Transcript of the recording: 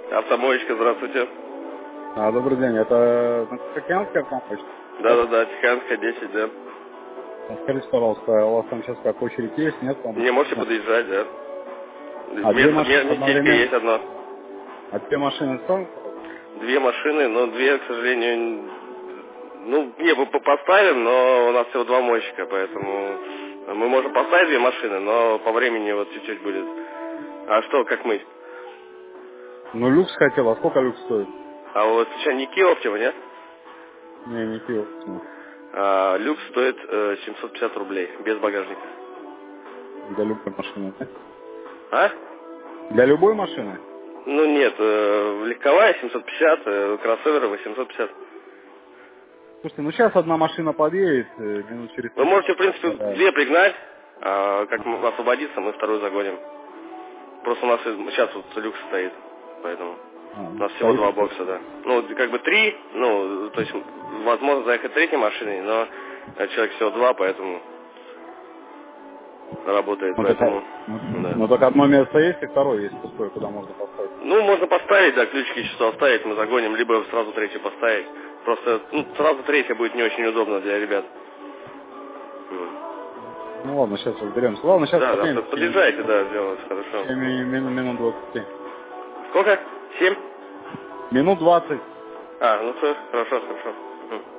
Автомоечка, здравствуйте. Добрый день, это Тихоокеанская автомойка? Да, Тихоокеанская 10, да. Скажите, пожалуйста, у вас там сейчас как очередь есть, нет? Там? Не можете подъезжать, да. Две машины Местечко одновременно? есть одно. Две машины сразу? Две машины, но две, к сожалению, поставим, но у нас всего два мойщика, поэтому мы можем поставить две машины, но по времени вот чуть-чуть будет. А что, как мы? Ну, люкс хотел, а сколько люкс стоит? А вот сейчас не Kia Optima, нет? Не пиво. Люкс стоит 750 рублей, без багажника. Для любой машины, да? А? Для любой машины? Ну нет, легковая 750, кроссоверы 850. Слушайте, ну сейчас одна машина подъедет, минут через Вы 15. можете, в принципе, Да. две пригнать, как освободиться, мы вторую загоним. Просто у нас сейчас вот люкс стоит, поэтому у нас всего Стоит. два бокса, да. Ну, как бы три, то есть возможно заехать третьей машиной, но человек всего два, поэтому работает, Ну, поэтому, да. так одно место есть, и второе есть пустое, куда можно поставить. Ну, можно поставить, да, ключики часов оставить, мы загоним, либо сразу третью поставить. Просто, сразу третья будет не очень удобно для ребят. Ну ладно, сейчас разберемся. Ладно, сейчас Да, подъезжайте, подъедем. да, сделать хорошо. Минут 20. Сколько? 7? Минут 20. Ну все, хорошо. Мгм.